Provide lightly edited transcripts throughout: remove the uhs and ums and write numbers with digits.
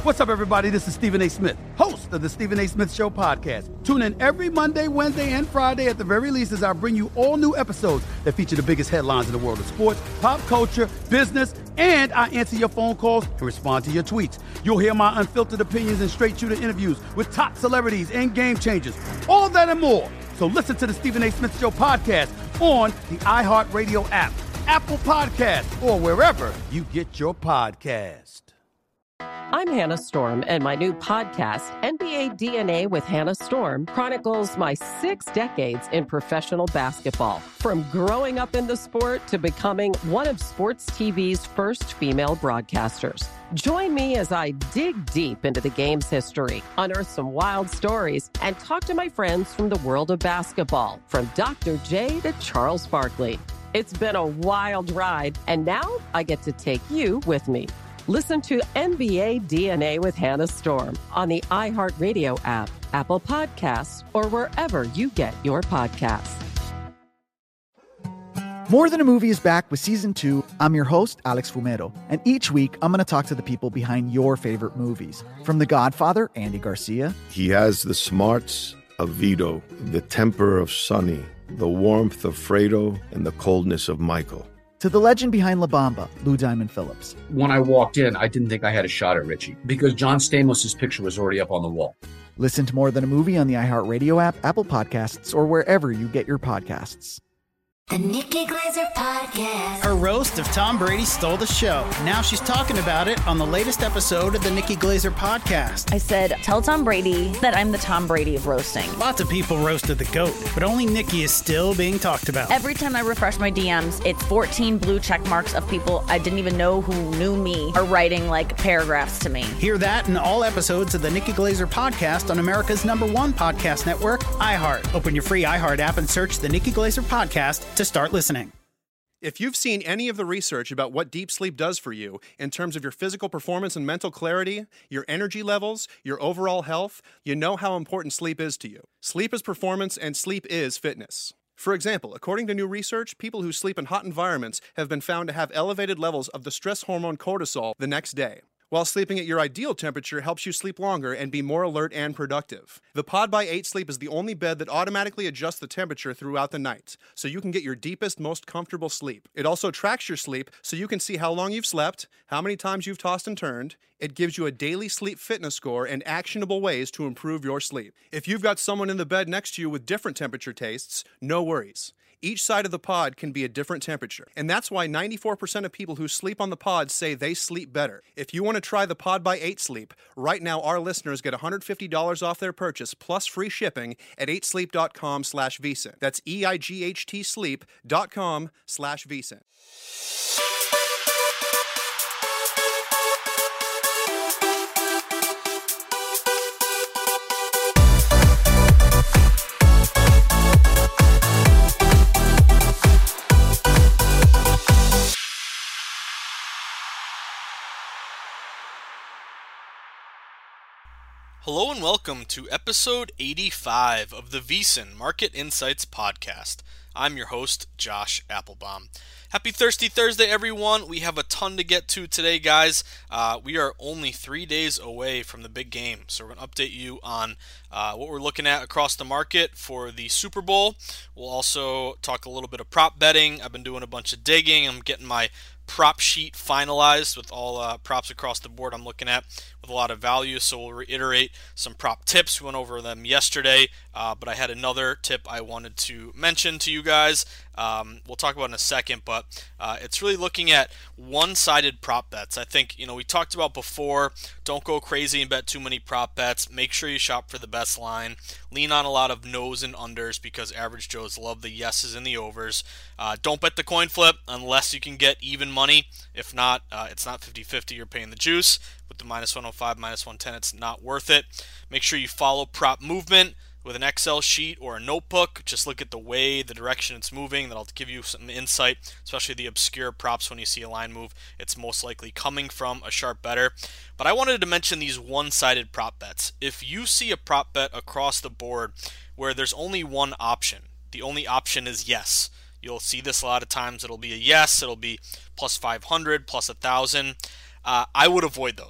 What's up, everybody? This is Stephen A. Smith, host of the Stephen A. Smith Show podcast. Tune in every Monday, Wednesday, and Friday at the very least as I bring you all new episodes that feature the biggest headlines in the world of sports, pop culture, business, and I answer your phone calls and respond to your tweets. You'll hear my unfiltered opinions and straight-shooter interviews with top celebrities and game changers. All that and more. So listen to the Stephen A. Smith Show podcast on the iHeartRadio app, Apple Podcasts, or wherever you get your podcast. I'm Hannah Storm, and my new podcast, NBA DNA with Hannah Storm, chronicles my 6 decades in professional basketball. From growing up in the sport to becoming one of sports TV's first female broadcasters. Join me as I dig deep into the game's history, unearth some wild stories, and talk to my friends from the world of basketball, from Dr. J to Charles Barkley. It's been a wild ride, and now I get to take you with me. Listen to NBA DNA with Hannah Storm on the iHeartRadio app, Apple Podcasts, or wherever you get your podcasts. More Than a Movie is back with Season 2. I'm your host, Alex Fumero, and each week I'm going to talk to the people behind your favorite movies. From The Godfather, Andy Garcia. He has the smarts of Vito, the temper of Sonny, the warmth of Fredo, and the coldness of Michael. To the legend behind La Bamba, Lou Diamond Phillips. When I walked in, I didn't think I had a shot at Richie because John Stamos' picture was already up on the wall. Listen to More Than a Movie on the iHeartRadio app, Apple Podcasts, or wherever you get your podcasts. The Nikki Glaser Podcast. Her roast of Tom Brady stole the show. Now she's talking about it on the latest episode of the Nikki Glaser Podcast. I said, tell Tom Brady that I'm the Tom Brady of roasting. Lots of people roasted the GOAT, but only Nikki is still being talked about. Every time I refresh my DMs, it's 14 blue check marks of people I didn't even know who knew me are writing like paragraphs to me. Hear that in all episodes of the Nikki Glaser Podcast on America's #1 podcast network, iHeart. Open your free iHeart app and search the Nikki Glaser Podcast to start listening. If you've seen any of the research about what deep sleep does for you in terms of your physical performance and mental clarity, your energy levels, your overall health, you know how important sleep is to you. Sleep is performance and sleep is fitness. For example, according to new research, people who sleep in hot environments have been found to have elevated levels of the stress hormone cortisol the next day, while sleeping at your ideal temperature helps you sleep longer and be more alert and productive. The Pod by 8 Sleep is the only bed that automatically adjusts the temperature throughout the night, so you can get your deepest, most comfortable sleep. It also tracks your sleep so you can see how long you've slept, how many times you've tossed and turned. It gives you a daily sleep fitness score and actionable ways to improve your sleep. If you've got someone in the bed next to you with different temperature tastes, no worries. Each side of the pod can be a different temperature, and that's why 94% of people who sleep on the pod say they sleep better. If you want to try the Pod by 8 Sleep, right now our listeners get $150 off their purchase plus free shipping at 8sleep.com/vcent. That's EIGHT sleep.com/vcent. Hello and welcome to episode 85 of the VSiN Market Insights Podcast. I'm your host, Josh Applebaum. Happy Thirsty Thursday, everyone. We have a ton to get to today, guys. We are only 3 days away from the big game, so we're going to update you on what we're looking at across the market for the Super Bowl. We'll also talk a little bit of prop betting. I've been doing a bunch of digging. I'm getting my prop sheet finalized with all props across the board I'm looking at with a lot of value, so we'll reiterate some prop tips. We went over them yesterday, but I had another tip I wanted to mention to you guys. We'll talk about in a second, but it's really looking at one-sided prop bets. I think, we talked about before, don't go crazy and bet too many prop bets. Make sure you shop for the best line. Lean on a lot of no's and unders because average Joes love the yeses and the overs. Don't bet the coin flip unless you can get even money. If not, it's not 50-50. You're paying the juice. With the minus 105, minus 110, it's not worth it. Make sure you follow prop movement with an Excel sheet or a notebook. Just look at the direction it's moving. That'll give you some insight, especially the obscure props. When you see a line move, it's most likely coming from a sharp bettor. But I wanted to mention these one-sided prop bets. If you see a prop bet across the board where there's only one option, the only option is yes. You'll see this a lot of times. It'll be a yes. It'll be plus 500, plus 1,000. I would avoid those.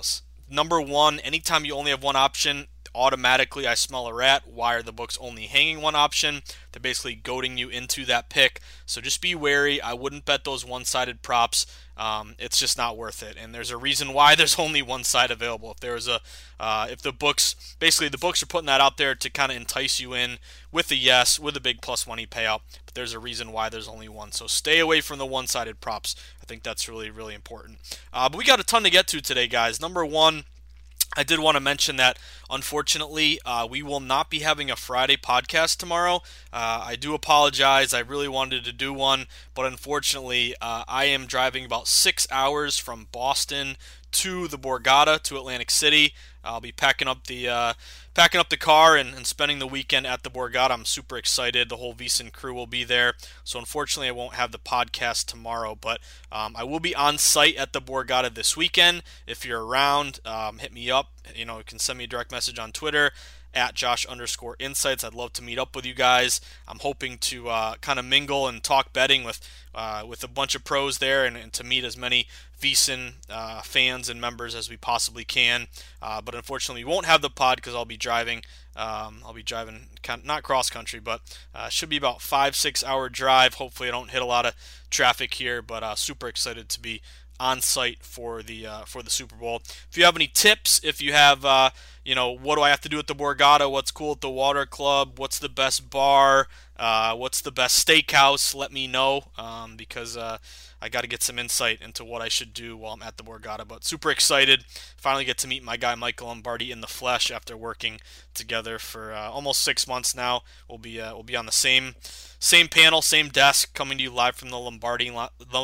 Number one, anytime you only have one option, automatically I smell a rat. Why are the books only hanging one option? They're basically goading you into that pick. So just be wary. I wouldn't bet those one-sided props. It's just not worth it. And there's a reason why there's only one side available. If the books are putting that out there to kind of entice you in with a yes, with a big plus money payout. But there's a reason why there's only one. So stay away from the one-sided props. I think that's really, really important. But we got a ton to get to today, guys. Number one, I did want to mention that, unfortunately, we will not be having a Friday podcast tomorrow. I do apologize. I really wanted to do one, but unfortunately, I am driving about 6 hours from Boston to the Borgata, to Atlantic City. I'll be packing up the car and spending the weekend at the Borgata. I'm super excited. The whole VSiN crew will be there. So unfortunately, I won't have the podcast tomorrow, but I will be on site at the Borgata this weekend. If you're around, hit me up. You can send me a direct message on Twitter at Josh_insights. I'd love to meet up with you guys. I'm hoping to kind of mingle and talk betting with a bunch of pros there and to meet as many VSiN fans and members as we possibly can. But unfortunately, we won't have the pod because I'll be driving. Not cross country, but should be about 5-6 hour drive. Hopefully, I don't hit a lot of traffic here, but super excited to be on site for the Super Bowl. If you have any tips, if you have what do I have to do at the Borgata? What's cool at the Water Club? What's the best bar? What's the best steakhouse? Let me know because I got to get some insight into what I should do while I'm at the Borgata. But super excited. Finally get to meet my guy Michael Lombardi in the flesh after working together for almost 6 months now. We'll be on the same panel, same desk, coming to you live from the Lombardi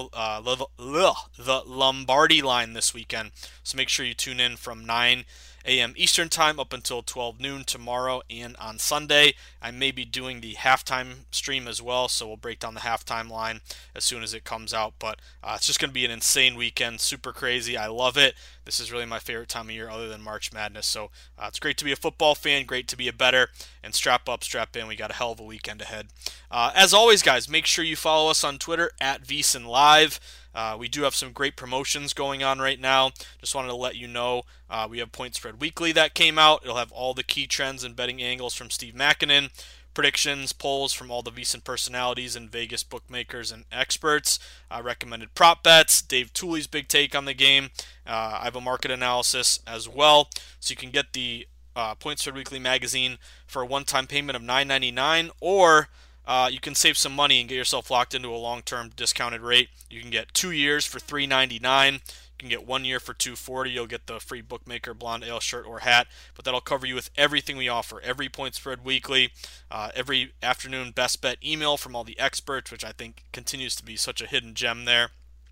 line this weekend. So make sure you tune in from 9 a.m. Eastern Time up until 12 noon tomorrow and on Sunday. I may be doing the halftime stream as well, so we'll break down the halftime line as soon as it comes out. But it's just going to be an insane weekend, super crazy. I love it. This is really my favorite time of year other than March Madness. So it's great to be a football fan, great to be a bettor, and strap up, strap in. We got a hell of a weekend ahead. As always, guys, make sure you follow us on Twitter at VSiN Live. We do have some great promotions going on right now. Just wanted to let you know we have Point Spread Weekly that came out. It'll have all the key trends and betting angles from Steve Makinen, predictions, polls from all the VSiN personalities and Vegas bookmakers and experts, recommended prop bets, Dave Tooley's big take on the game. I have a market analysis as well, so you can get the Point Spread Weekly magazine for a one-time payment of $9.99, or you can save some money and get yourself locked into a long-term discounted rate. You can get 2 years for $3.99. You can get 1 year for $2.40. You'll get the free Bookmaker Blonde Ale shirt or hat, but that'll cover you with everything we offer. Every Point Spread Weekly, every afternoon best bet email from all the experts, which I think continues to be such a hidden gem there.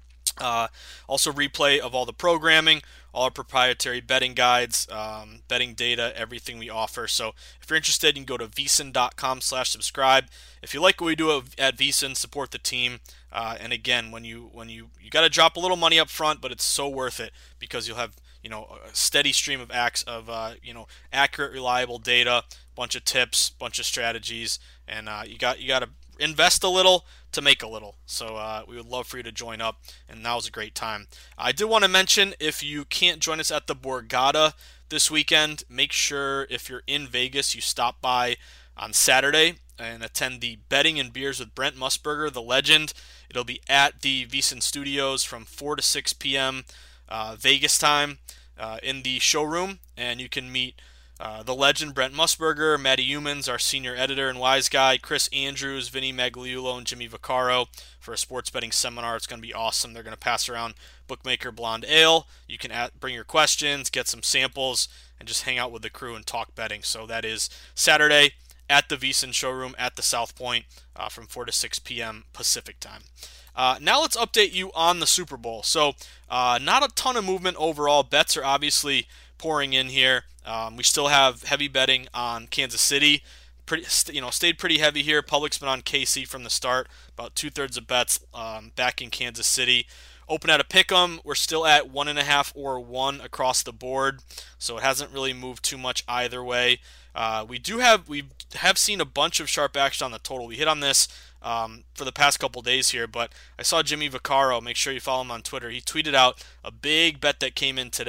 Also replay of all the programming, all our proprietary betting guides, betting data, everything we offer. So if you're interested, you can go to vsin.com/subscribe. If you like what we do at VSiN, support the team. And again, when you got to drop a little money up front, but it's so worth it because you'll have a steady stream of accurate, reliable data, bunch of tips, bunch of strategies, and you got to invest a little to make a little. So we would love for you to join up, and now's a great time. I did want to mention, if you can't join us at the Borgata this weekend, make sure if you're in Vegas, you stop by on Saturday and attend the Betting and Beers with Brent Musburger, the legend. It'll be at the VSiN Studios from 4 to 6 p.m. Vegas time in the showroom, and you can meet the legend Brent Musburger, Matty Humans, our senior editor and wise guy, Chris Andrews, Vinny Magliulo, and Jimmy Vaccaro for a sports betting seminar. It's going to be awesome. They're going to pass around Bookmaker Blonde Ale. You can bring your questions, get some samples, and just hang out with the crew and talk betting. So that is Saturday at the VSiN showroom at the South Point from 4 to 6 p.m. Pacific time. Now let's update you on the Super Bowl. So not a ton of movement overall. Bets are obviously pouring in here. We still have heavy betting on Kansas City. Stayed pretty heavy here. Public's been on KC from the start. About 2/3 of bets back in Kansas City. Open at a pick'em. We're still at 1.5 or 1 across the board, so it hasn't really moved too much either way. We have seen a bunch of sharp action on the total. We hit on this for the past couple days here, but I saw Jimmy Vaccaro. Make sure you follow him on Twitter. He tweeted out a big bet that came in today.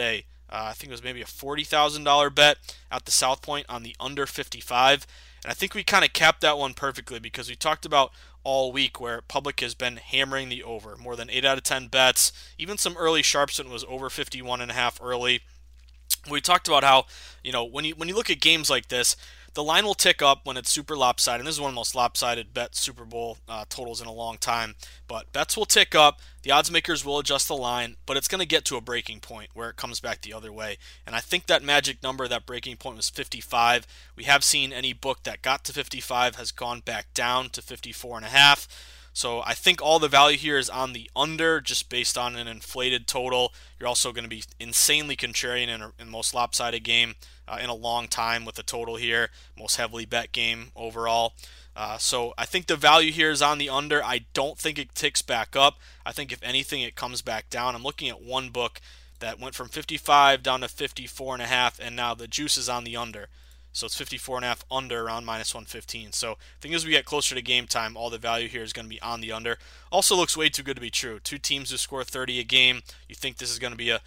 I think it was maybe a $40,000 bet at the South Point on the under 55. And I think we kind of capped that one perfectly because we talked about all week where public has been hammering the over. More than 8 out of 10 bets. Even some early sharps when it was over 51.5 early. We talked about how, when you look at games like this, the line will tick up when it's super lopsided. And this is one of the most lopsided bet Super Bowl totals in a long time. But bets will tick up. The odds makers will adjust the line, but it's going to get to a breaking point where it comes back the other way. And I think that magic number, that breaking point, was 55. We have seen any book that got to 55 has gone back down to 54.5. So I think all the value here is on the under, just based on an inflated total. You're also going to be insanely contrarian in the most lopsided game in a long time with the total here. Most heavily bet game overall. So I think the value here is on the under. I don't think it ticks back up. I think if anything, it comes back down. I'm looking at one book that went from 55 down to 54.5, and now the juice is on the under. So it's 54.5 under around minus 115. So I think as we get closer to game time, all the value here is going to be on the under. Also looks way too good to be true. Two teams who score 30 a game. You think this is going to be a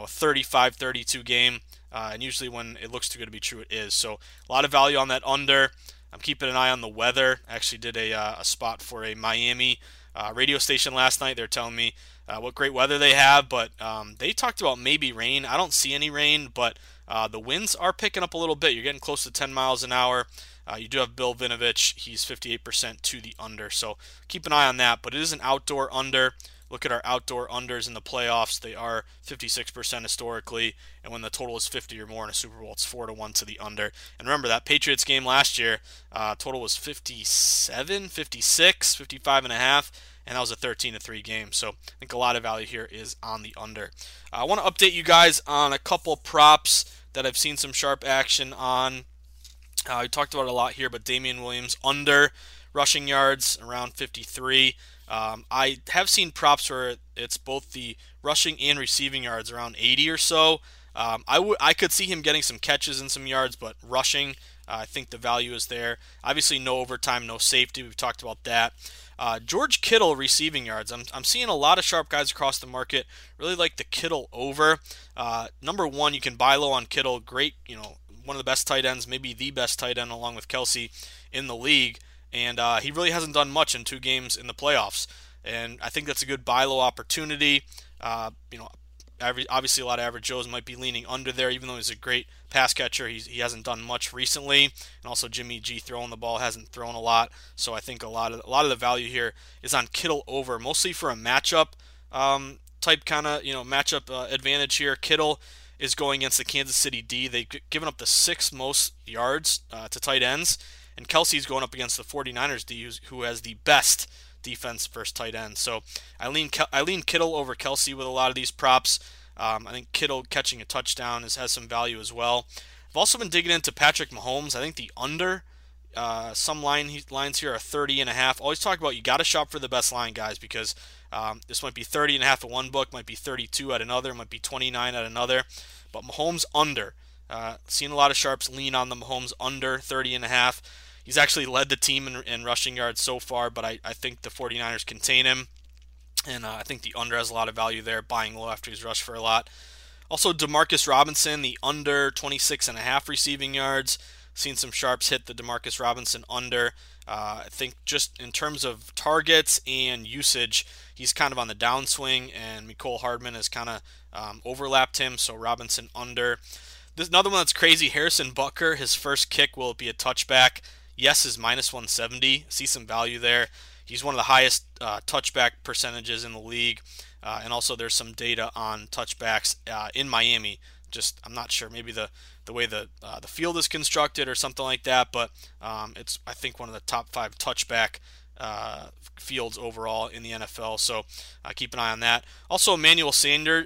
35-32 game, and usually when it looks too good to be true, it is. So a lot of value on that under. I'm keeping an eye on the weather. I actually did a spot for a Miami radio station last night. They're telling me what great weather they have, but they talked about maybe rain. I don't see any rain, but the winds are picking up a little bit. You're getting close to 10 miles an hour. You do have Bill Vinovich. He's 58% to the under, so keep an eye on that. But it is an outdoor under. Look at our outdoor unders in the playoffs. They are 56% historically, and when the total is 50 or more in a Super Bowl, it's 4-1 to the under. And remember, that Patriots game last year, total was 57, 56, 55.5, and that was a 13-3 game. So I think a lot of value here is on the under. I want to update you guys on a couple props that I've seen some sharp action on. We talked about it a lot here, but Damian Williams under rushing yards around 53. I have seen props where it's both the rushing and receiving yards around 80 or so. I could see him getting some catches and some yards, but rushing, I think the value is there. Obviously, no overtime, no safety. We've talked about that. George Kittle receiving yards. I'm seeing a lot of sharp guys across the market really like the Kittle over. Number one, you can buy low on Kittle. Great, one of the best tight ends, maybe the best tight end along with Kelsey in the league. And he really hasn't done much in 2 games in the playoffs. And I think that's a good buy low opportunity. Obviously a lot of average Joes might be leaning under there, even though he's a great pass catcher. He hasn't done much recently. And also Jimmy G throwing the ball hasn't thrown a lot. So I think a lot of the value here is on Kittle over, mostly for a matchup type kind of, matchup advantage here. Kittle is going against the Kansas City D. They've given up the 6th most yards to tight ends. And Kelsey's going up against the 49ers D, who has the best defense versus tight end. So I lean Kittle over Kelsey with a lot of these props. I think Kittle catching a touchdown has some value as well. I've also been digging into Patrick Mahomes. I think the under, some lines here are 30.5. Always talk about you got to shop for the best line, guys, because this might be 30.5 at one book, might be 32 at another, might be 29 at another. But Mahomes under. Seen a lot of sharps lean on the Mahomes under 30.5. He's actually led the team in rushing yards so far, but I think the 49ers contain him. And I think the under has a lot of value there, buying low after he's rushed for a lot. Also, Demarcus Robinson, the under 26.5 receiving yards. Seen some sharps hit the Demarcus Robinson under. I think just in terms of targets and usage, he's kind of on the downswing, and Mecole Hardman has kind of overlapped him, so Robinson under. There's another one that's crazy, Harrison Butker, his first kick, will it be a touchback? Yes is minus 170. See some value there. He's one of the highest touchback percentages in the league. And also there's some data on touchbacks in Miami. Just, I'm not sure, maybe the way the field is constructed or something like that. But it's, I think, one of the top 5 touchback fields overall in the NFL. So keep an eye on that. Also, Emmanuel Sanders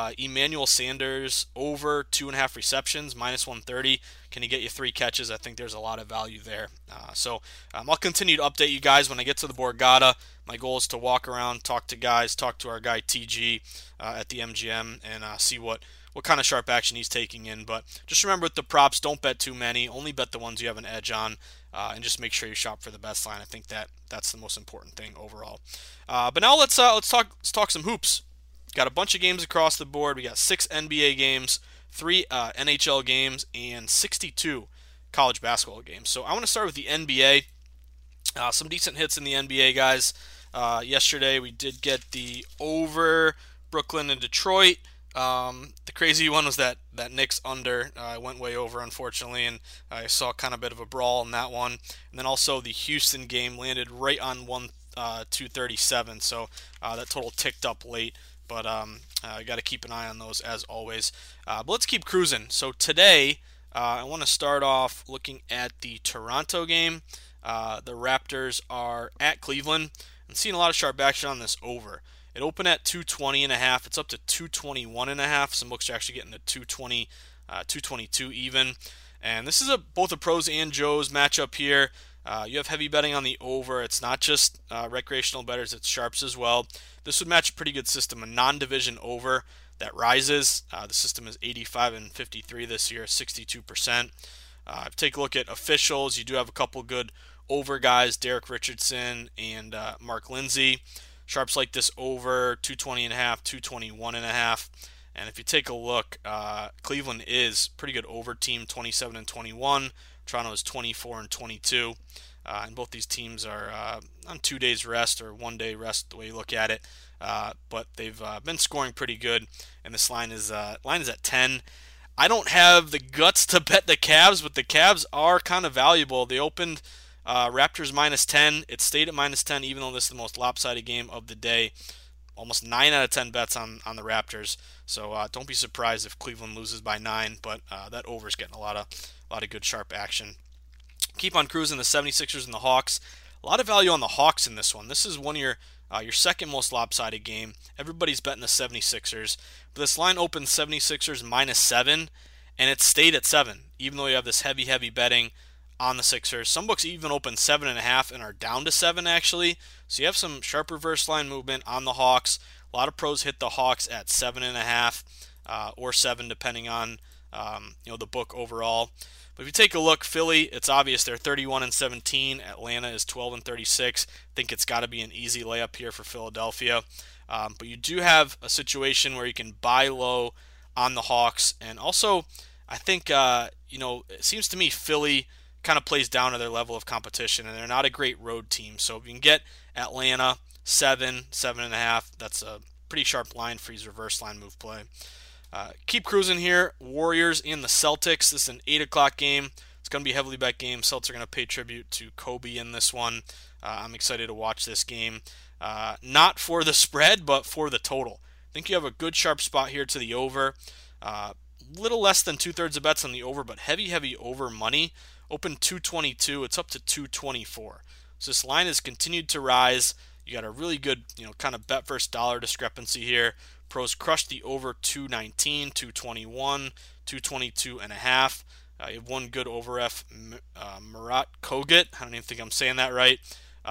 over 2.5 receptions, minus 130. Can he get you 3 catches? I think there's a lot of value there. So I'll continue to update you guys when I get to the Borgata. My goal is to walk around, talk to guys, talk to our guy TG at the MGM, and see what kind of sharp action he's taking in. But just remember with the props, don't bet too many. Only bet the ones you have an edge on, and just make sure you shop for the best line. I think that's the most important thing overall. But now let's talk some hoops. Got a bunch of games across the board. We got 6 NBA games, 3 NHL games, and 62 college basketball games. So I want to start with the NBA. Some decent hits in the NBA, guys. Yesterday we did get the over Brooklyn and Detroit. The crazy one was that Knicks under went way over, unfortunately, and I saw kind of a bit of a brawl in that one. And then also the Houston game landed right on 237, so that total ticked up late. But I got to keep an eye on those as always. But let's keep cruising. So today I want to start off looking at the Toronto game. The Raptors are at Cleveland, and seeing a lot of sharp action on this over. It opened at 220.5. It's up to 221.5. Some books are actually getting to 220, 222 even. And this is both a pros and Joes matchup here. You have heavy betting on the over. It's not just recreational bettors, it's sharps as well. This would match a pretty good system, a non-division over that rises. The system is 85 and 53 this year, 62%. Take a look at officials. You do have a couple good over guys, Derek Richardson and Mark Lindsay. Sharps like this over 220.5, 221.5. And if you take a look, Cleveland is pretty good over team, 27 and 21. Toronto is 24 and 22. And both these teams are on 2 days rest or 1 day rest, the way you look at it. But they've been scoring pretty good, and this line is at 10. I don't have the guts to bet the Cavs, but the Cavs are kind of valuable. They opened Raptors minus 10. It stayed at minus 10, even though this is the most lopsided game of the day. Almost 9 out of 10 bets on the Raptors. So don't be surprised if Cleveland loses by 9, but that over is getting a lot of good sharp action. Keep on cruising the 76ers and the Hawks. A lot of value on the Hawks in this one. This is one of your second most lopsided game. Everybody's betting the 76ers. But this line opened 76ers minus 7, and it stayed at 7, even though you have this heavy betting on the Sixers. Some books even open 7.5 and are down to 7, actually. So you have some sharp reverse line movement on the Hawks. A lot of pros hit the Hawks at 7.5 or 7, depending on the book overall. But if you take a look, Philly, it's obvious they're 31 and 17. Atlanta is 12 and 36. I think it's got to be an easy layup here for Philadelphia. But you do have a situation where you can buy low on the Hawks. And also, I think, it seems to me Philly kind of plays down to their level of competition, and they're not a great road team. So if you can get Atlanta 7, 7.5, that's a pretty sharp line for his reverse line move play. Keep cruising here. Warriors and the Celtics. This is an 8 o'clock game. It's going to be a heavily bet game. Celtics are going to pay tribute to Kobe in this one. I'm excited to watch this game. Not for the spread, but for the total. I think you have a good sharp spot here to the over. Little less than 2/3 of bets on the over, but heavy over money. Open 222. It's up to 224. So this line has continued to rise. You got a really good, kind of bet versus dollar discrepancy here. Pros crushed the over 219, 221, 222.5. You have one good over F, Murat Kogut. I don't even think I'm saying that right.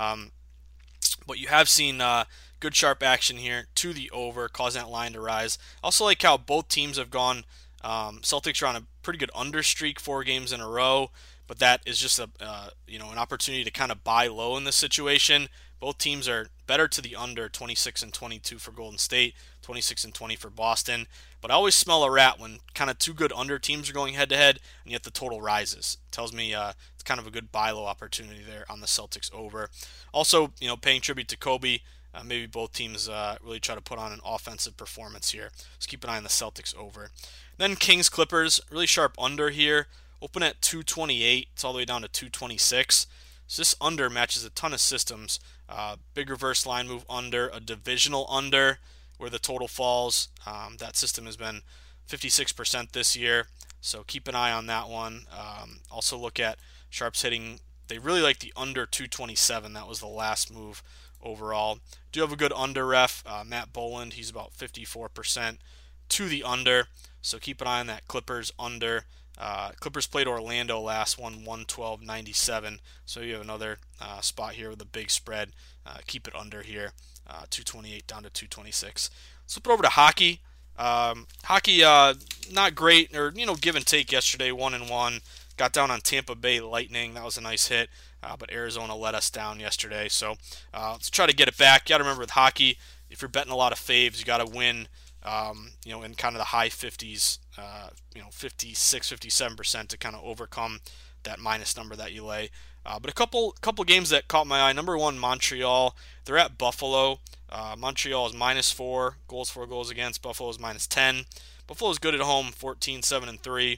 But you have seen good sharp action here to the over, causing that line to rise. Also like how both teams have gone. Celtics are on a pretty good under streak, 4 games in a row. But that is just an opportunity to kind of buy low in this situation. Both teams are better to the under, 26 and 22 for Golden State, 26 and 20 for Boston. But I always smell a rat when kind of two good under teams are going head-to-head, and yet the total rises. It tells me it's kind of a good buy low opportunity there on the Celtics over. Also, paying tribute to Kobe. Maybe both teams really try to put on an offensive performance here. Just keep an eye on the Celtics over. Then Kings-Clippers, really sharp under here. Open at 228. It's all the way down to 226. So this under matches a ton of systems. Big reverse line move under, a divisional under where the total falls. That system has been 56% this year. So keep an eye on that one. Also look at sharps hitting. They really like the under 227. That was the last move overall. Do have a good under ref. Matt Boland, he's about 54% to the under. So keep an eye on that Clippers under. Clippers played Orlando last one, 112.97. So you have another spot here with a big spread. Keep it under here, 228 down to 226. Let's flip it over to hockey. Hockey, not great, or give and take yesterday, 1-1. Got down on Tampa Bay Lightning. That was a nice hit, but Arizona let us down yesterday. So let's try to get it back. You got to remember with hockey, if you're betting a lot of faves, you got to win. In kind of the high 50s 56, 57% to kind of overcome that minus number that you lay. But a couple games that caught my eye. Number one, Montreal. They're at Buffalo. Montreal is -4 goals for goals against. Buffalo is -10. Buffalo is good at home, 14-7-3.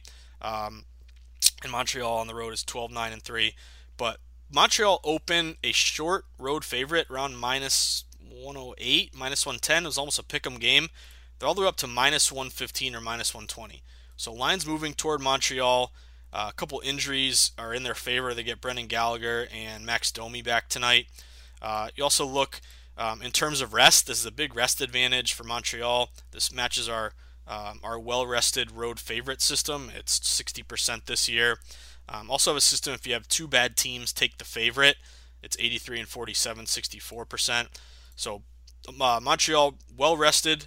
And Montreal on the road is 12-9-3. But Montreal opened a short road favorite around -108, -110. It was almost a pick'em game. They're all the way up to -115 or -120. So lines moving toward Montreal. A couple injuries are in their favor. They get Brendan Gallagher and Max Domi back tonight. You also look in terms of rest. This is a big rest advantage for Montreal. This matches our well-rested road favorite system. It's 60% this year. Also have a system if you have two bad teams take the favorite. It's 83 and 47, 64%. So Montreal well-rested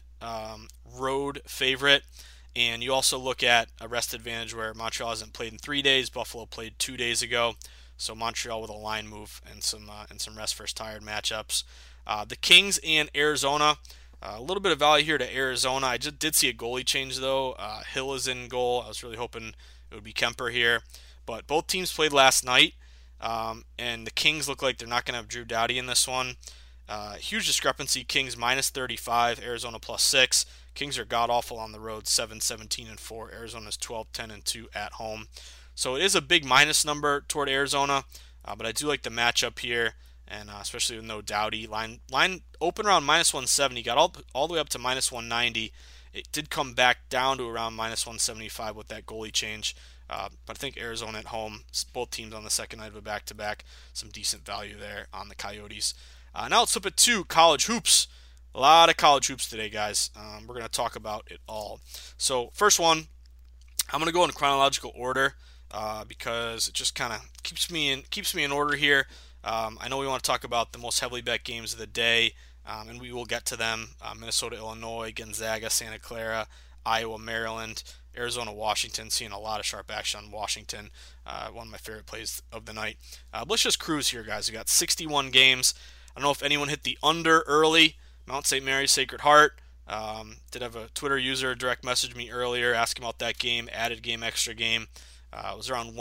road favorite. And you also look at a rest advantage where Montreal hasn't played in 3 days. Buffalo played 2 days ago. So Montreal with a line move and some rest versus tired matchups. The Kings and Arizona. A little bit of value here to Arizona. I just did see a goalie change though. Hill is in goal. I was really hoping it would be Kemper here. But both teams played last night. And the Kings look like they're not going to have Drew Doughty in this one. Huge discrepancy. Kings -35, Arizona +6. Kings are god-awful on the road, 7-17-4. Arizona's 12-10-2 at home. So it is a big minus number toward Arizona, but I do like the matchup here, and especially with no Doughty. Line open around -170, got all the way up to -190. It did come back down to around -175 with that goalie change. But I think Arizona at home, both teams on the second night of a back-to-back, some decent value there on the Coyotes. Now let's flip it to college hoops. A lot of college hoops today, guys. We're going to talk about it all. So first one, I'm going to go in chronological order because it just kind of keeps me in order here. I know we want to talk about the most heavily bet games of the day, and we will get to them. Minnesota, Illinois, Gonzaga, Santa Clara, Iowa, Maryland, Arizona, Washington. Seeing a lot of sharp action on Washington. One of my favorite plays of the night. But let's just cruise here, guys. We got 61 games. I don't know if anyone hit the under early. Mount St. Mary's Sacred Heart. Did have a Twitter user direct message me earlier asking about that game, added game, extra game. It was around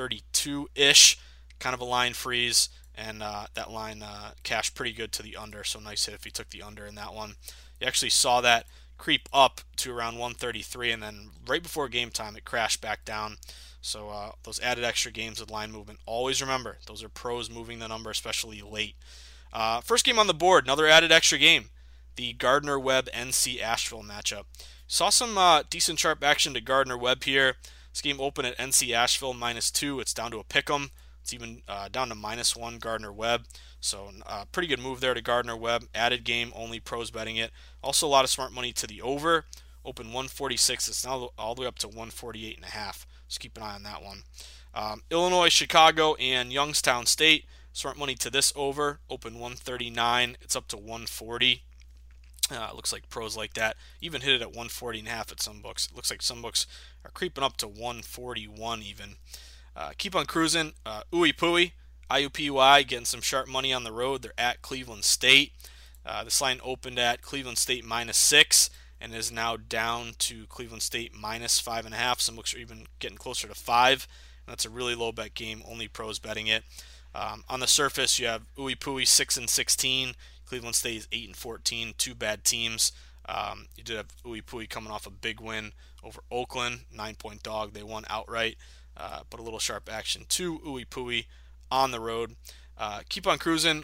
132-ish, kind of a line freeze, and that line cashed pretty good to the under, so nice hit if you took the under in that one. You actually saw that creep up to around 133, and then right before game time it crashed back down. So those added extra games with line movement, always remember, those are pros moving the number, especially late. First game on the board, another added extra game. The Gardner-Webb NC Asheville matchup. Saw some decent sharp action to Gardner-Webb here. This game opened at NC Asheville -2. It's down to a pick'em. It's even down to -1 Gardner-Webb. So pretty good move there to Gardner-Webb. Added game, only pros betting it. Also a lot of smart money to the over. Open 146. It's now all the way up to 148.5. So keep an eye on that one. Illinois, Chicago, and Youngstown State. Smart money to this over. Open 139. It's up to 140. Looks like pros like that. Even hit it at 140.5 at some books. It looks like some books are creeping up to 141 even. Keep on cruising. Ooey Pooey, IUPUI, getting some sharp money on the road. They're at Cleveland State. This line opened at Cleveland State -6 and is now down to Cleveland State -5.5. Some books are even getting closer to 5. And that's a really low bet game. Only pros betting it. On the surface, you have Ooey Pooey 6-16. Cleveland State is 8-14, two bad teams. You did have Ooey Pooey coming off a big win over Oakland, 9-point dog. They won outright, but a little sharp action to Ooey Pooey on the road. Keep on cruising.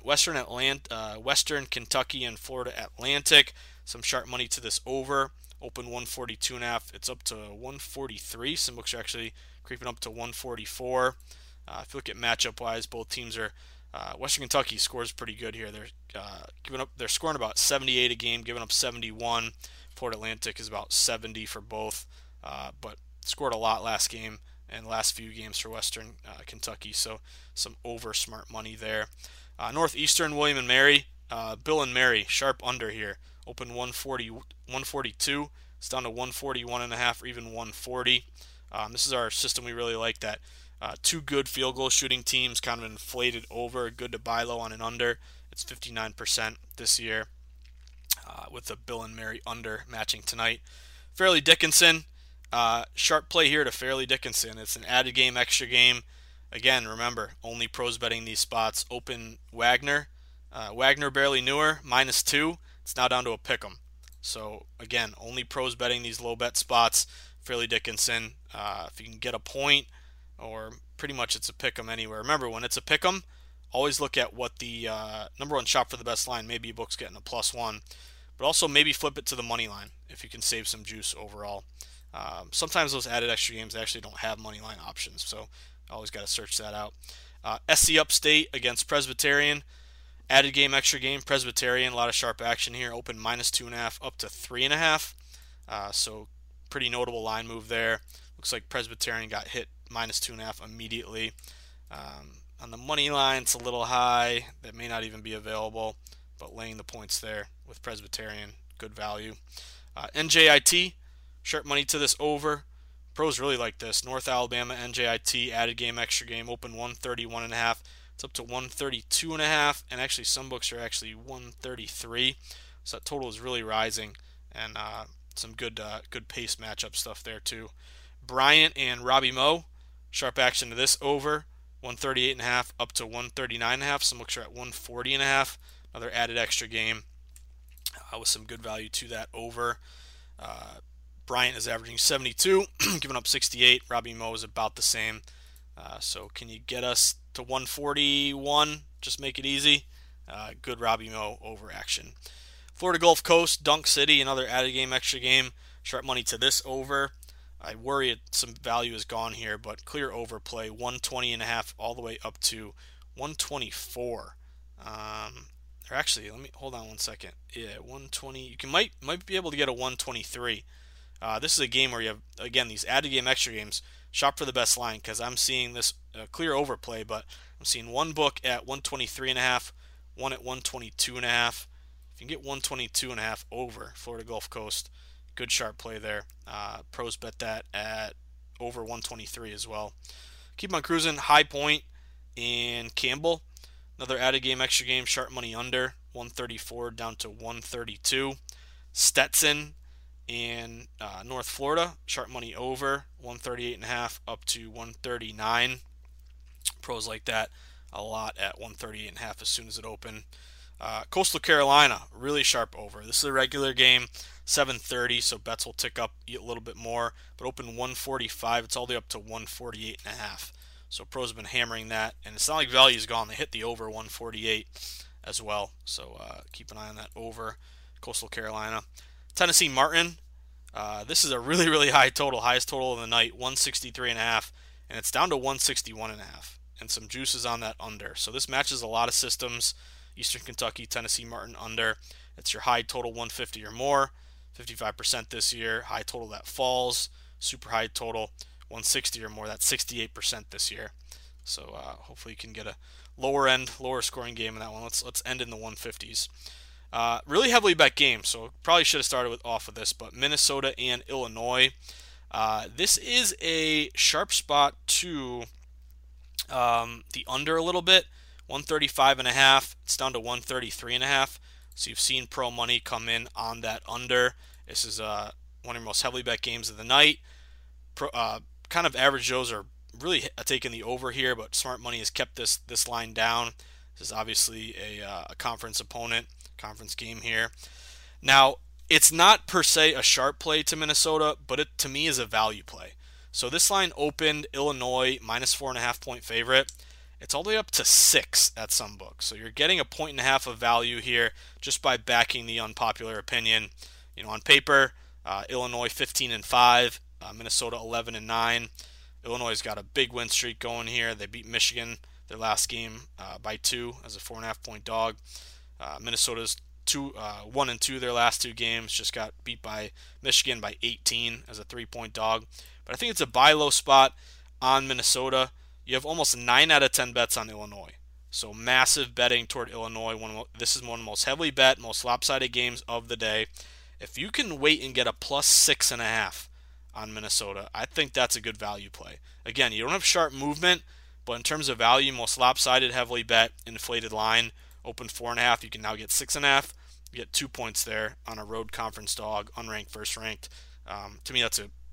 Western Kentucky and Florida Atlantic. Some sharp money to this over. Open 142.5. It's up to 143. Some books are actually creeping up to 144. If you look at matchup-wise, both teams are. Western Kentucky scores pretty good here. They're scoring about 78 a game, giving up 71. Florida Atlantic is about 70 for both, but scored a lot last game and last few games for Western Kentucky. So some over smart money there. Northeastern, William and Mary, Bill and Mary, sharp under here. Open 142. It's down to 141.5 or even 140. This is our system we really like, that. Two good field goal shooting teams, kind of inflated over, good to buy low on an under. It's 59% this year with the Bill and Mary under matching tonight. Fairleigh Dickinson, Sharp play here to Fairleigh Dickinson. It's an added game, extra game. Again, remember, only pros betting these spots. Open Wagner. Wagner barely newer, -2. It's now down to a pick'em. So, again, only pros betting these low bet spots. Fairleigh Dickinson, if you can get a point, or pretty much it's a pick'em anywhere. Remember, when it's a pick'em, always look at what the number one shop for the best line. Maybe a book's getting a +1. But also maybe flip it to the money line if you can save some juice overall. Sometimes those added extra games actually don't have money line options, so always got to search that out. SC Upstate against Presbyterian. Added game, extra game. Presbyterian, a lot of sharp action here. Open -2.5 up to 3.5. So pretty notable line move there. Looks like Presbyterian got hit -2.5 immediately. On the money line, it's a little high. That may not even be available, but laying the points there with Presbyterian, good value. NJIT, sharp money to this over. Pros really like this. North Alabama, NJIT, added game, extra game, open 131.5. It's up to 132.5, and actually some books are actually 133. So that total is really rising, and some good pace matchup stuff there too. Bryant and Robbie Moe, sharp action to this over, 138.5 up to 139.5. Some books are at 140.5. Another added extra game with some good value to that over. Bryant is averaging 72, giving up 68. Robbie Moe is about the same. So can you get us to 141? Just make it easy. Good Robbie Moe over action. Florida Gulf Coast, Dunk City, another added game, extra game. Sharp money to this over. I worry some value is gone here, but clear overplay, 120.5 all the way up to 124. Or actually, let me hold on one second. Yeah, 120. You might be able to get a 123. This is a game where you have, again, these added game, extra games. Shop for the best line, because I'm seeing this clear overplay, but I'm seeing one book at 123.5, one at 122.5. If you can get 122.5 over Florida Gulf Coast, good sharp play there. Pros bet that at over 123 as well. Keep on cruising. High Point and Campbell. Another added game, extra game, sharp money under, 134 down to 132. Stetson in North Florida, sharp money over, 138.5 up to 139. Pros like that a lot at 138.5 as soon as it opened. Coastal Carolina, really sharp over. This is a regular game, 7:30, so bets will tick up a little bit more, but open 145. It's all the way up to 148.5. So pros have been hammering that, and it's not like value's gone. They hit the over 148 as well. So keep an eye on that over. Coastal Carolina. Tennessee Martin. This is a really, really high total, highest total of the night, 163.5, and it's down to 161.5, and some juices on that under. So this matches a lot of systems. Eastern Kentucky, Tennessee Martin under. It's your high total 150 or more, 55% this year. High total that falls, super high total 160 or more. That's 68% this year. So hopefully you can get a lower scoring game in that one. Let's end in the 150s. Really heavily bet game, so probably should have started off with this, but Minnesota and Illinois. This is a sharp spot to the under a little bit, 135.5. It's down to 133.5. So you've seen pro money come in on that under. This is one of your most heavily bet games of the night. Kind of average Joes are really taking the over here, but smart money has kept this line down. This is obviously a conference opponent. Conference game here. Now, it's not per se a sharp play to Minnesota, but it to me is a value play. So this line opened Illinois -4.5 point favorite. It's all the way up to 6 at some books. So you're getting a 1.5 of value here just by backing the unpopular opinion. You know, on paper, Illinois 15-5, Minnesota 11-9. Illinois has got a big win streak going here. They beat Michigan their last game by 2 as a 4.5 point dog. Minnesota's 1-2 their last 2 games. Just got beat by Michigan by 18 as a 3-point dog. But I think it's a buy low spot on Minnesota. You have almost 9 out of 10 bets on Illinois. So massive betting toward Illinois. This is one of the most heavily bet, most lopsided games of the day. If you can wait and get a +6.5 on Minnesota, I think that's a good value play. Again, you don't have sharp movement, but in terms of value, most lopsided, heavily bet, inflated line. Open 4.5, you can now get 6.5. You get 2 points there on a road conference dog, unranked, first ranked. To me, that's a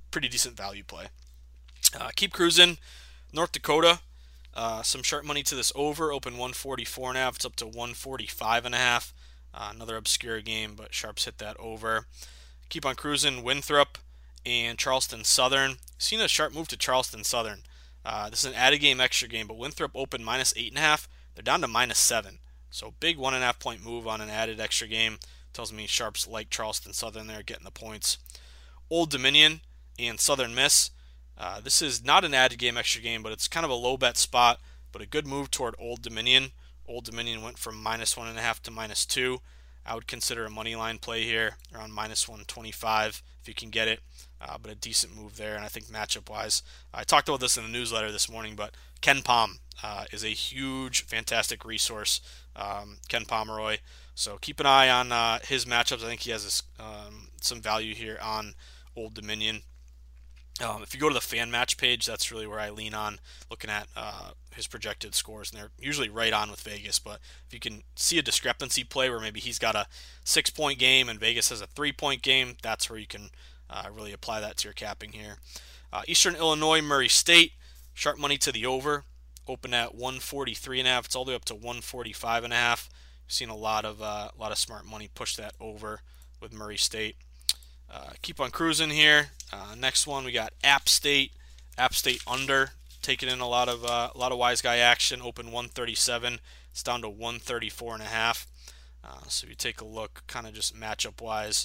pretty decent value play. Keep cruising. North Dakota, some sharp money to this over. Open 144.5. It's up to 145.5. Another obscure game, but sharps hit that over. Keep on cruising. Winthrop and Charleston Southern. Seen a sharp move to Charleston Southern. This is an added game, extra game, but Winthrop opened -8.5. They're down to -7. So big 1.5 point move on an added extra game. Tells me sharps like Charleston Southern there getting the points. Old Dominion and Southern Miss. This is not an added game, extra game, but it's kind of a low bet spot, but a good move toward Old Dominion. Old Dominion went from -1.5 to -2. I would consider a money line play here around -125 if you can get it, but a decent move there. And I think matchup-wise, I talked about this in the newsletter this morning, but Ken Pom is a huge, fantastic resource, Ken Pomeroy. So keep an eye on his matchups. I think he has some value here on Old Dominion. If you go to the fan match page, that's really where I lean on looking at his projected scores, and they're usually right on with Vegas. But if you can see a discrepancy play where maybe he's got a 6-point game and Vegas has a 3-point game, that's where you can really apply that to your capping here. Eastern Illinois, Murray State, sharp money to the over, open at 143.5. It's all the way up to 145.5. We've seen a lot of smart money push that over with Murray State. Keep on cruising here. Next one, we got App State. App State under, taking in a lot of wise guy action. Open 137. It's down to 134.5. So if you take a look, kind of just matchup wise,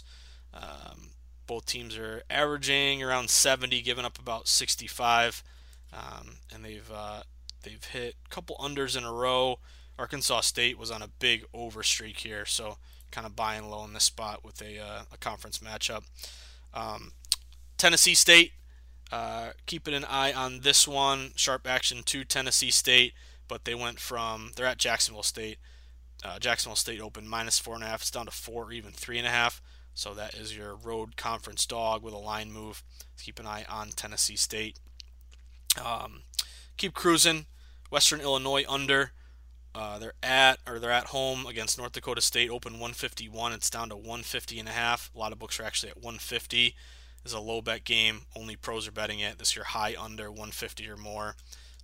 both teams are averaging around 70, giving up about 65, and they've hit a couple unders in a row. Arkansas State was on a big over streak here, so kind of buying low in this spot with a conference matchup. Tennessee State, keeping an eye on this one. Sharp action to Tennessee State, but they're at Jacksonville State. Jacksonville State opened -4.5. It's down to 4 or even 3.5. So that is your road conference dog with a line move. Keep an eye on Tennessee State. Keep cruising. Western Illinois under. They're at home against North Dakota State. Open 151. It's down to 150.5. A lot of books are actually at 150. This is a low bet game. Only pros are betting it. This is your high under 150 or more.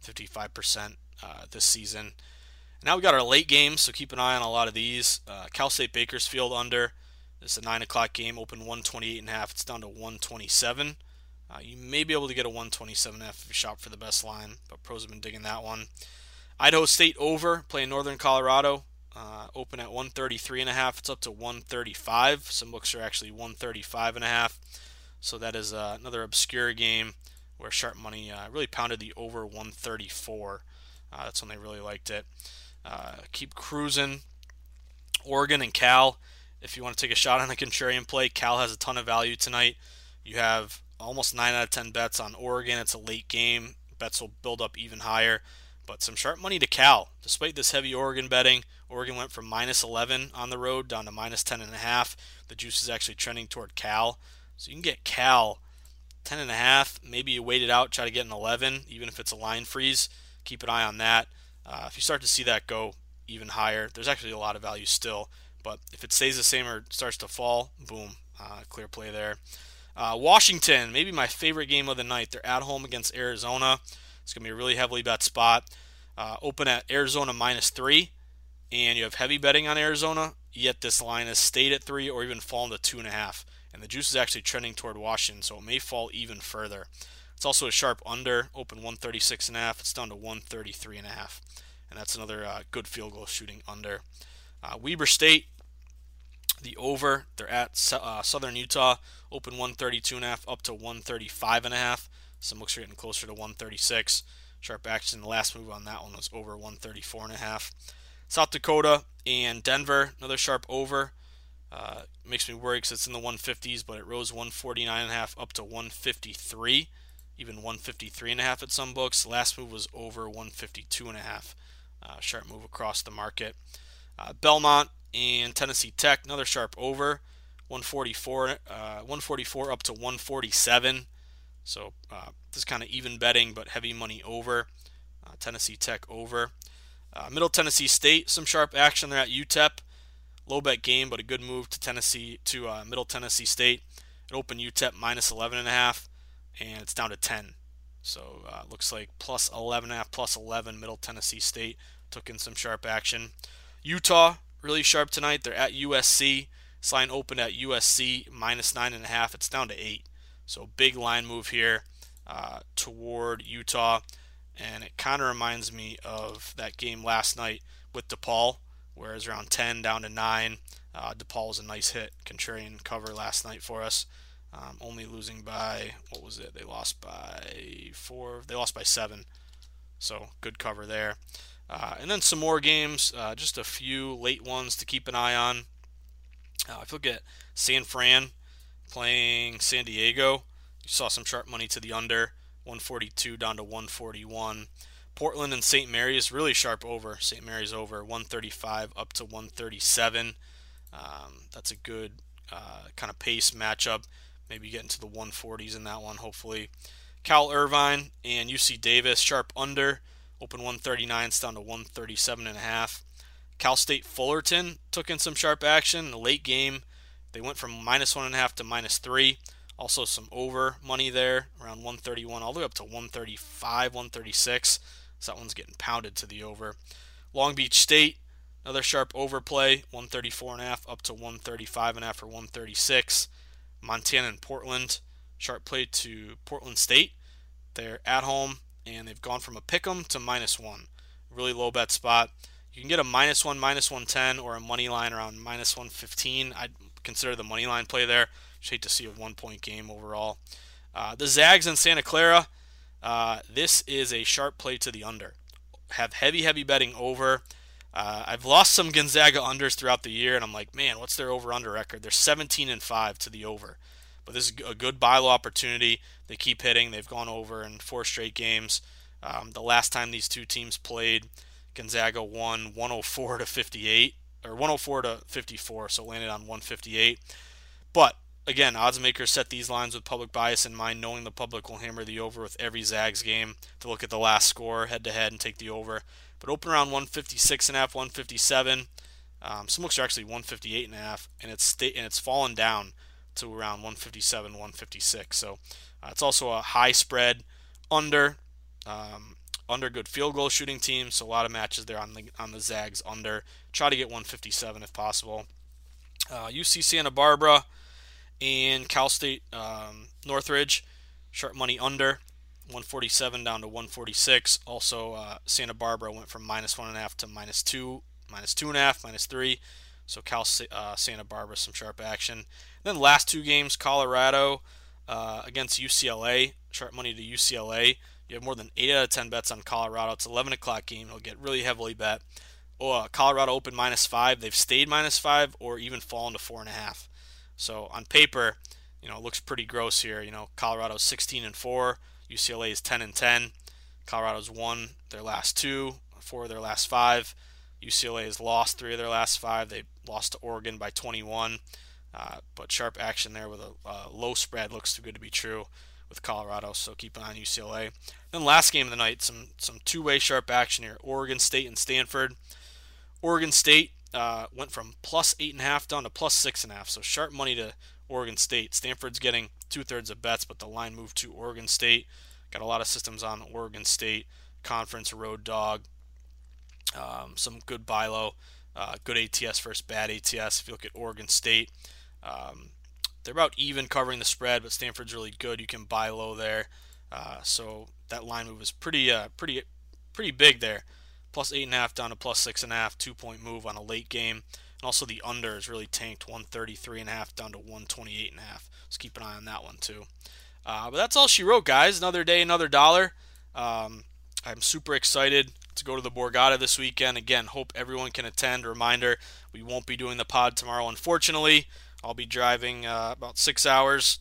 55% this season. Now we got our late games, so keep an eye on a lot of these. Cal State Bakersfield under. This is a 9 o'clock game. Open 128.5. It's down to 127. You may be able to get a 127.5 if you shop for the best line, but pros have been digging that one. Idaho State over, playing Northern Colorado. Open at 133.5. It's up to 135. Some books are actually 135.5. So that is another obscure game where sharp money really pounded the over 134. That's when they really liked it. Keep cruising. Oregon and Cal. If you want to take a shot on a contrarian play, Cal has a ton of value tonight. You have almost 9 out of 10 bets on Oregon. It's a late game. Bets will build up even higher. But some sharp money to Cal. Despite this heavy Oregon betting, Oregon went from -11 on the road down to -10.5. The juice is actually trending toward Cal. So you can get Cal 10.5. Maybe you wait it out, try to get an 11, even if it's a line freeze. Keep an eye on that. If you start to see that go even higher, there's actually a lot of value still. But if it stays the same or starts to fall, boom, clear play there. Washington, maybe my favorite game of the night. They're at home against Arizona. It's going to be a really heavily bet spot. Open at Arizona -3, and you have heavy betting on Arizona, yet this line has stayed at 3 or even fallen to 2.5. And the juice is actually trending toward Washington, so it may fall even further. It's also a sharp under, open 136.5. It's down to 133.5. And that's another good field goal shooting under. Weber State, the over. They're at Southern Utah. Open 132.5 up to 135.5. Some books are getting closer to 136. Sharp action. The last move on that one was over 134.5. South Dakota and Denver, another sharp over. Makes me worry because it's in the 150s, but it rose 149.5 up to 153, even 153.5 at some books. The last move was over 152.5. Sharp move across the market. Belmont and Tennessee Tech, another sharp over, 144 up to 147. So this is kind of even betting, but heavy money over. Tennessee Tech over. Middle Tennessee State, some sharp action there at UTEP. Low bet game, but a good move to Middle Tennessee State. It opened UTEP -11.5, and it's down to 10. So looks like plus 11.5, plus 11. Middle Tennessee State took in some sharp action. Utah, really sharp tonight. They're at USC. This line opened at USC minus 9.5. It's down to 8. So big line move here toward Utah. And it kind of reminds me of that game last night with DePaul, where it was around 10 down to 9. DePaul was a nice hit, contrarian cover last night for us. Only losing by, what was it? They lost by 4. They lost by 7. So good cover there. And then some more games, just a few late ones to keep an eye on. If you look at San Fran playing San Diego, you saw some sharp money to the under, 142 down to 141. Portland and St. Mary's, really sharp over. St. Mary's over, 135 up to 137. That's a good kind of pace matchup. Maybe get into the 140s in that one, hopefully. Cal Irvine and UC Davis, sharp under. Open 139, down to 137.5. Cal State Fullerton took in some sharp action in the late game. They went from minus 1.5 to minus 3. Also some over money there, around 131, all the way up to 135, 136. So that one's getting pounded to the over. Long Beach State, another sharp overplay, 134.5 up to 135.5 or 136. Montana and Portland, sharp play to Portland State. They're at home, and they've gone from a pick'em to minus 1. Really low bet spot. You can get a minus 1, minus 110, or a money line around minus 115. I'd consider the money line play there. Just hate to see a 1-point game overall. The Zags in Santa Clara, this is a sharp play to the under. Have heavy betting over. I've lost some Gonzaga unders throughout the year, and I'm like, man, what's their over-under record? They're 17-5 to the over. But this is a good buy low opportunity. They keep hitting. They've gone over in 4 straight games. The last time these two teams played, Gonzaga won 104 to 58, or 104 to 54, so landed on 158. But again, odds makers set these lines with public bias in mind, knowing the public will hammer the over with every Zags game to look at the last score head-to-head and take the over. But open around 156.5, 157. Some books are actually 158.5, and it's fallen down to around 157, 156. So it's also a high spread under good field goal shooting team. So a lot of matches there on the Zags under. Try to get 157 if possible. UC Santa Barbara and Cal State Northridge, sharp money under, 147 down to 146. Also, Santa Barbara went from minus 1.5 to minus 2, minus 2.5, minus 3. So Santa Barbara, some sharp action. And then last 2 games, Colorado against UCLA, sharp money to UCLA. You have more than 8 out of 10 bets on Colorado. It's an 11 o'clock game. It'll get really heavily bet. Colorado opened minus 5. They've stayed minus 5 or even fallen to 4.5. So on paper, it looks pretty gross here. Colorado's 16-4. UCLA is 10-10. Colorado's won their last 2, 4 of their last 5. UCLA has lost 3 of their last 5. They lost to Oregon by 21. But sharp action there with a low spread looks too good to be true with Colorado, so keep an eye on UCLA. Then last game of the night, some two-way sharp action here. Oregon State and Stanford. Oregon State went from plus 8.5 down to plus 6.5, so sharp money to Oregon State. Stanford's getting 2/3 of bets, but the line moved to Oregon State. Got a lot of systems on Oregon State. Conference road dog. Some good buy low. Good ATS versus bad ATS. If you look at Oregon State, they're about even covering the spread, but Stanford's really good. You can buy low there. So that line move is pretty big there. Plus 8.5 down to plus 6.5, 2-point move on a late game. And also the under is really tanked, 133.5 down to 128.5. So keep an eye on that one too. But that's all she wrote, guys. Another day, another dollar. I'm super excited to go to the Borgata this weekend. Again, hope everyone can attend. Reminder, we won't be doing the pod tomorrow, unfortunately. I'll be driving about 6 hours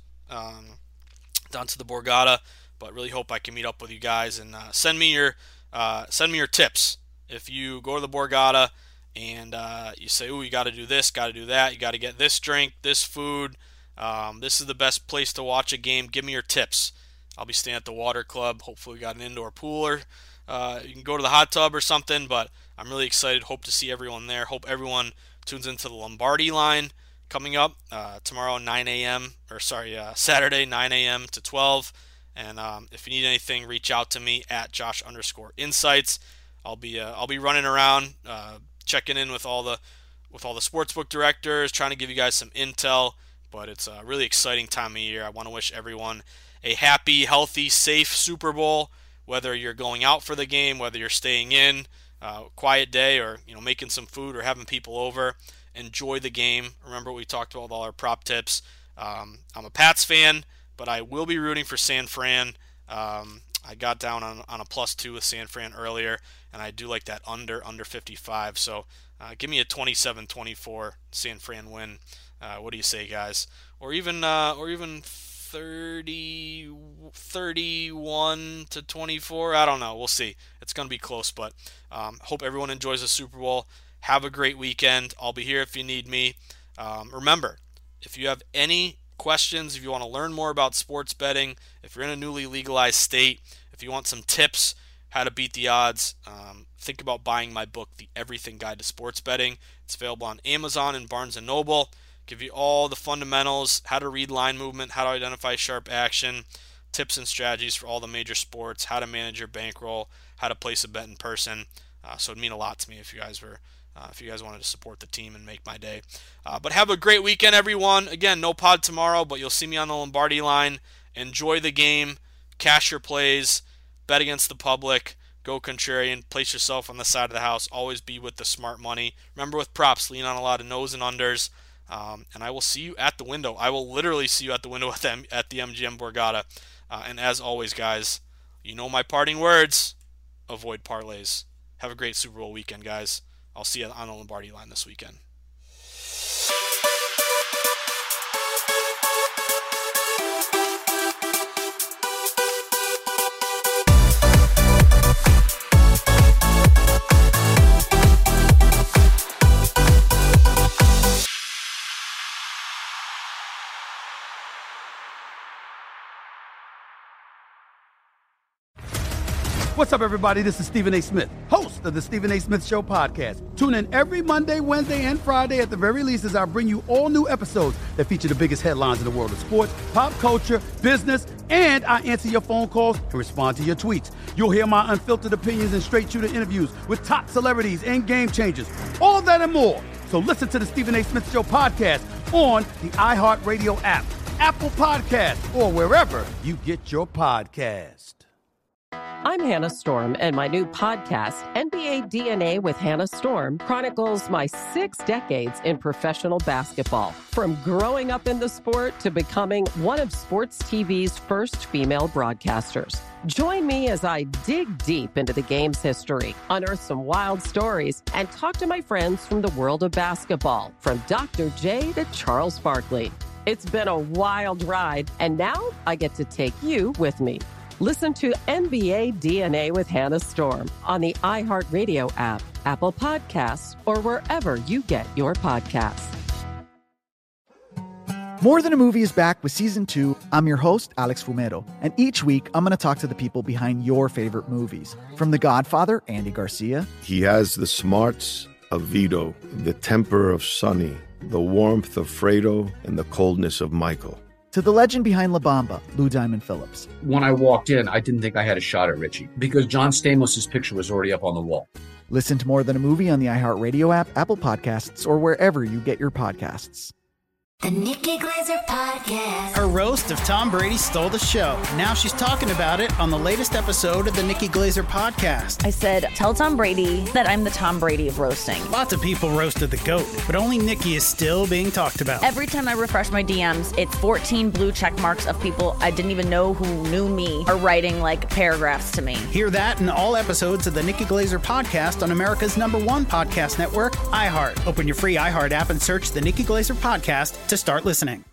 down to the Borgata, but really hope I can meet up with you guys and send me your tips. If you go to the Borgata and you say, "Ooh, you got to do this, got to do that, you got to get this drink, this food, this is the best place to watch a game," give me your tips. I'll be staying at the Water Club. Hopefully we got an indoor pool, or you can go to the hot tub or something, but I'm really excited. Hope to see everyone there. Hope everyone tunes into the Lombardi line coming up tomorrow, Saturday, 9 a.m. to 12, And if you need anything, reach out to me at Josh_Insights. I'll be running around, checking in with all the sportsbook directors, trying to give you guys some intel. But it's a really exciting time of year. I want to wish everyone a happy, healthy, safe Super Bowl. Whether you're going out for the game, whether you're staying in, quiet day, or making some food or having people over, enjoy the game. Remember what we talked about with all our prop tips. I'm a Pats fan, but I will be rooting for San Fran. I got down on a +2 with San Fran earlier, and I do like that under 55. So give me a 27-24 San Fran win. What do you say, guys? Or even 31-24. I don't know. We'll see. It's going to be close, but hope everyone enjoys the Super Bowl. Have a great weekend. I'll be here if you need me. Remember, if you have any questions, if you want to learn more about sports betting, if you're in a newly legalized state, if you want some tips how to beat the odds, think about buying my book, The Everything Guide to Sports Betting. It's available on Amazon and Barnes & Noble. Give you all the fundamentals, how to read line movement, how to identify sharp action, tips and strategies for all the major sports, how to manage your bankroll, how to place a bet in person. So it'd mean a lot to me if you guys wanted to support the team and make my day. But have a great weekend, everyone. Again, no pod tomorrow, but you'll see me on the Lombardi line. Enjoy the game, cash your plays, bet against the public, go contrarian, place yourself on the side of the house. Always be with the smart money. Remember, with props, lean on a lot of nos and unders. And I will see you at the window. I will literally see you at the window at the MGM Borgata. And as always, guys, you know my parting words. Avoid parlays. Have a great Super Bowl weekend, guys. I'll see you on the Lombardi line this weekend. What's up, everybody? This is Stephen A. Smith, host of the Stephen A. Smith Show podcast. Tune in every Monday, Wednesday, and Friday at the very least as I bring you all new episodes that feature the biggest headlines in the world of sports, pop culture, business, and I answer your phone calls and respond to your tweets. You'll hear my unfiltered opinions and straight-shooter interviews with top celebrities and game changers. All that and more. So listen to the Stephen A. Smith Show podcast on the iHeartRadio app, Apple Podcasts, or wherever you get your podcast. I'm Hannah Storm, and my new podcast, NBA DNA with Hannah Storm, chronicles my 6 decades in professional basketball. From growing up in the sport to becoming one of sports TV's first female broadcasters. Join me as I dig deep into the game's history, unearth some wild stories, and talk to my friends from the world of basketball, from Dr. J to Charles Barkley. It's been a wild ride, and now I get to take you with me. Listen to NBA DNA with Hannah Storm on the iHeartRadio app, Apple Podcasts, or wherever you get your podcasts. More Than a Movie is back with Season 2. I'm your host, Alex Fumero, and each week I'm going to talk to the people behind your favorite movies. From The Godfather, Andy Garcia. He has the smarts of Vito, the temper of Sonny, the warmth of Fredo, and the coldness of Michael. To the legend behind La Bamba, Lou Diamond Phillips. When I walked in, I didn't think I had a shot at Richie because John Stamos' picture was already up on the wall. Listen to More Than a Movie on the iHeartRadio app, Apple Podcasts, or wherever you get your podcasts. The Nikki Glaser Podcast. Her roast of Tom Brady stole the show. Now she's talking about it on the latest episode of the Nikki Glaser Podcast. I said, tell Tom Brady that I'm the Tom Brady of roasting. Lots of people roasted the GOAT, but only Nikki is still being talked about. Every time I refresh my DMs, it's 14 blue check marks of people I didn't even know who knew me are writing like paragraphs to me. Hear that in all episodes of the Nikki Glaser Podcast on America's #1 podcast network, iHeart. Open your free iHeart app and search the Nikki Glaser Podcast to start listening.